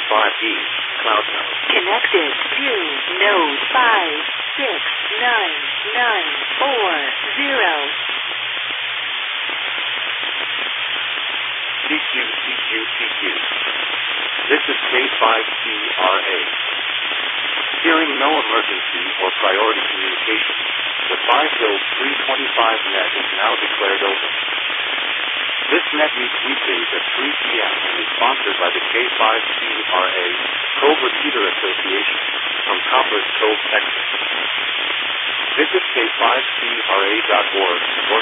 5G, Cloud Node. Connected to node 5699940. CQ. This is K5CRA. Hearing no emergency or priority communication, the 5 Hills 325 net is now declared open. This net meets weekdays at 3 p.m. and is sponsored by the K5CRA Cove Repeater Association from Coppers Cove, Texas. Visit K5CRA.org